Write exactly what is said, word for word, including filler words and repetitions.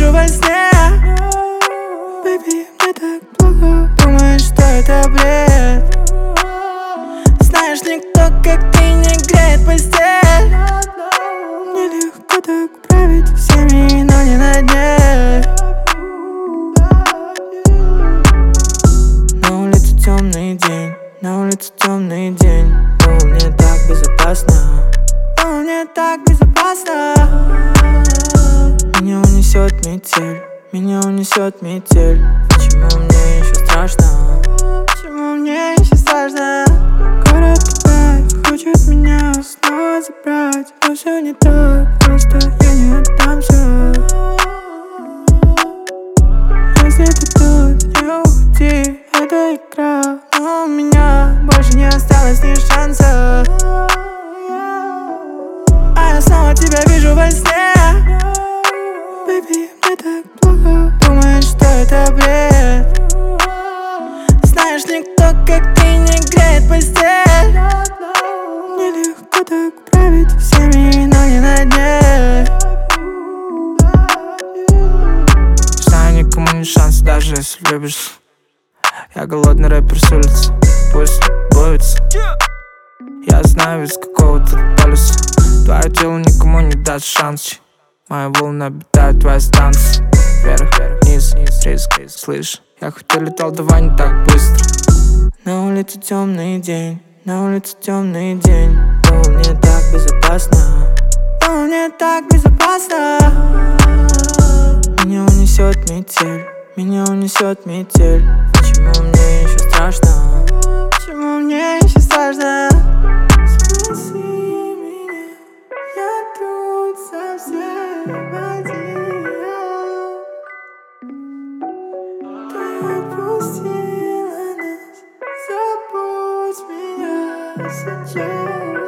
вижу во сне. Baby, мне так плохо, думаешь, что это бред. Знаешь, никто, как ты, не греет постель. Мне легко так править всеми, но не на дне. На улице темный день, на улице темный день. Но мне так безопасно, но мне так безопасно. Меня унесет метель, меня унесет метель. Почему мне еще страшно? Почему мне еще страшно? Город опять хочет меня снова забрать. Но все не так просто, я не отдамся. Если ты тут, не уходи, это игра. Но у меня больше не осталось ни шанса. А я снова тебя вижу во сне. Baby, мне так плохо, думаешь, что это бред. Знаешь, никто, как ты, не греет постель. Мне легко так править всеми, но не на дне. Знаю, никому не шанс, даже если любишь. Я голодный рэпер с улицы, пусть боится. Я знаю, из какого ты полюса. Твое тело никому не даст шанс. Мои волны обитают твои станции. Вверх, вверх, вниз, вниз, риск, риск. Слышь, я хоть и летал, давай не так быстро. На улице темный день, на улице темный день. Но мне так безопасно, но мне так безопасно. Меня унесет метель, меня унесет метель. Почему мне еще страшно? Почему мне еще страшно? Спаси меня, я тут совсем один. Ты отпустила нас, забудь меня сейчас.